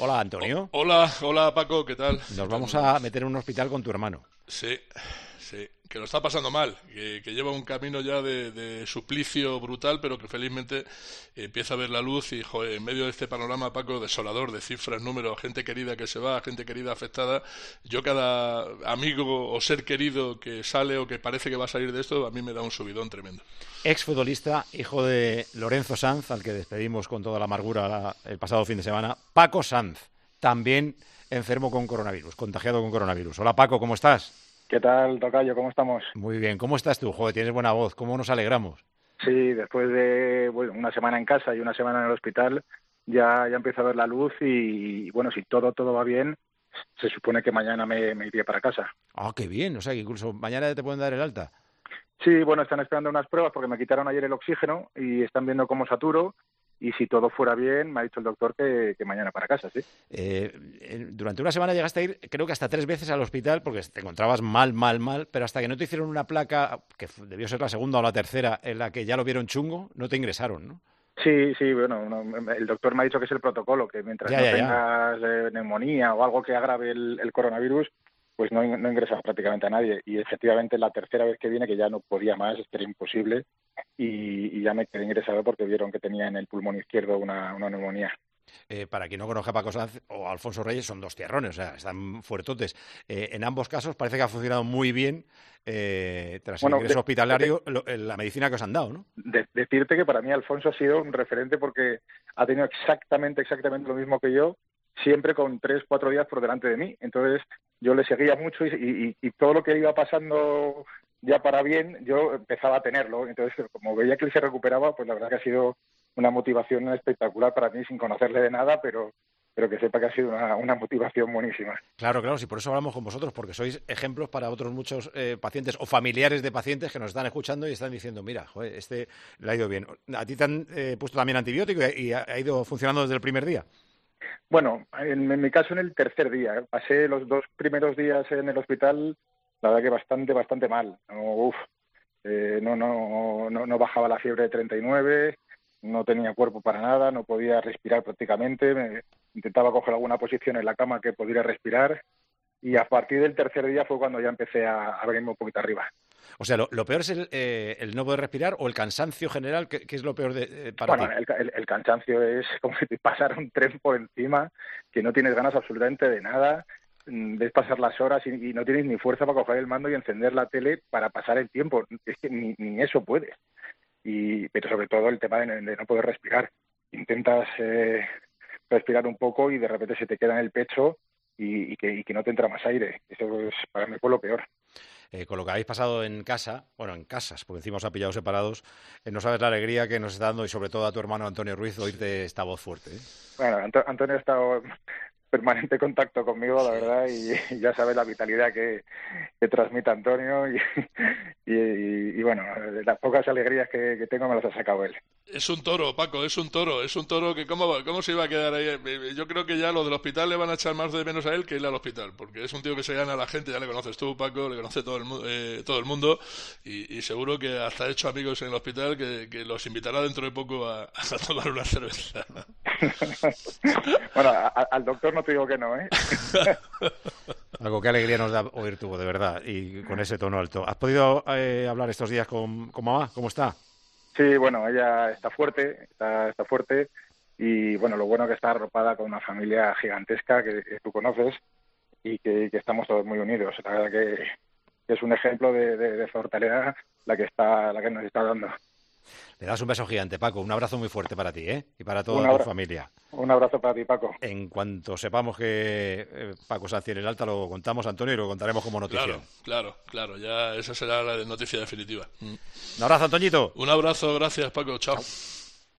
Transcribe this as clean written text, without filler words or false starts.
Hola, Antonio. Hola Paco, ¿qué tal? Nos vamos a meter en un hospital con tu hermano. Sí, que lo está pasando mal, que lleva un camino ya de suplicio brutal, pero que felizmente empieza a ver la luz y, joder, en medio de este panorama, Paco, desolador, de cifras, números, gente querida que se va, gente querida afectada, yo cada amigo o ser querido que sale o que parece que va a salir de esto, a mí me da un subidón tremendo. Exfutbolista, hijo de Lorenzo Sanz, al que despedimos con toda la amargura el pasado fin de semana. Paco Sanz, también enfermo con coronavirus, contagiado con coronavirus. Hola Paco, ¿cómo estás? ¿Qué tal, tocayo? ¿Cómo estamos? Muy bien, ¿cómo estás tú? Joder, tienes buena voz, ¿cómo nos alegramos? Sí, después de una semana en casa y una semana en el hospital, ya empiezo a ver la luz y bueno, si todo va bien, se supone que mañana me iré para casa. Ah, qué bien, o sea que incluso mañana ya te pueden dar el alta. Sí, bueno, están esperando unas pruebas porque me quitaron ayer el oxígeno y están viendo cómo saturo. Y si todo fuera bien, me ha dicho el doctor que mañana para casa, sí. Durante una semana llegaste a ir, creo que hasta 3 veces al hospital, porque te encontrabas mal, pero hasta que no te hicieron una placa, que debió ser la segunda o la tercera, en la que ya lo vieron chungo, no te ingresaron, ¿no? Sí, bueno, el doctor me ha dicho que es el protocolo, que mientras no tengas neumonía o algo que agrave el coronavirus, pues no ingresan prácticamente a nadie. Y efectivamente la tercera vez que viene, que ya no podía más, era imposible, y ya me quedé ingresado porque vieron que tenía en el pulmón izquierdo una neumonía. Para quien no conozca a Paco Sanz o a Alfonso Reyes, son dos tierrones, o sea, están fuertotes. En ambos casos parece que ha funcionado muy bien tras el ingreso hospitalario la medicina que os han dado, ¿no? Decirte que para mí Alfonso ha sido un referente porque ha tenido exactamente lo mismo que yo, siempre con 3-4 días por delante de mí. Entonces yo le seguía mucho y todo lo que iba pasando ya para bien, yo empezaba a tenerlo. Entonces, como veía que él se recuperaba, pues la verdad que ha sido una motivación espectacular para mí, sin conocerle de nada, pero que sepa que ha sido una motivación buenísima. Claro, sí, por eso hablamos con vosotros, porque sois ejemplos para otros muchos pacientes o familiares de pacientes que nos están escuchando y están diciendo, mira, joder, este le ha ido bien. ¿A ti te han puesto también antibiótico y ha ido funcionando desde el primer día? Bueno, en mi caso en el tercer día. Pasé los 2 primeros días en el hospital, la verdad que bastante mal. No bajaba la fiebre de 39, no tenía cuerpo para nada, no podía respirar prácticamente, intentaba coger alguna posición en la cama que pudiera respirar y a partir del tercer día fue cuando ya empecé a venirme un poquito arriba. O sea, lo peor es el no poder respirar o el cansancio general, ¿qué es lo peor para ti? Bueno, el cansancio es como si te pasara un tren por encima, que no tienes ganas absolutamente de nada, ves pasar las horas y no tienes ni fuerza para coger el mando y encender la tele para pasar el tiempo, es que ni eso puedes. Pero sobre todo el tema de no poder respirar. Intentas respirar un poco y de repente se te queda en el pecho y que no te entra más aire. Eso es, para mí fue lo peor. Con lo que habéis pasado en casa, bueno, en casas, porque encima os ha pillado separados, no sabes la alegría que nos está dando y sobre todo a tu hermano Antonio Ruiz oírte esta voz fuerte. Bueno, Antonio ha estado permanente contacto conmigo, la verdad, y ya sabes la vitalidad que transmite Antonio y bueno, las pocas alegrías que tengo me las ha sacado él. Es un toro, Paco, es un toro que ¿cómo se iba a quedar ahí? Yo creo que ya lo del hospital le van a echar más de menos a él que él al hospital, porque es un tío que se gana a la gente, ya le conoces tú, Paco, le conoce todo el mundo y seguro que hasta ha hecho amigos en el hospital que los invitará dentro de poco a tomar una cerveza. Bueno, al doctor no te digo que no, ¿eh? Algo que alegría nos da oír tu voz, de verdad, y con ese tono alto. ¿Has podido hablar estos días con mamá? ¿Cómo está? Sí, bueno, ella está fuerte y bueno, lo bueno que está arropada con una familia gigantesca que tú conoces y que estamos todos muy unidos. La verdad que es un ejemplo de fortaleza la que nos está dando. Le das un beso gigante, Paco. Un abrazo muy fuerte para ti, ¿eh? Y para toda tu familia. Un abrazo para ti, Paco. En cuanto sepamos que Paco Sanz tiene el alta, lo contamos, Antonio, y lo contaremos como noticia. Claro. Ya esa será la noticia definitiva. Un abrazo, Antoñito. Un abrazo, gracias, Paco. Chao.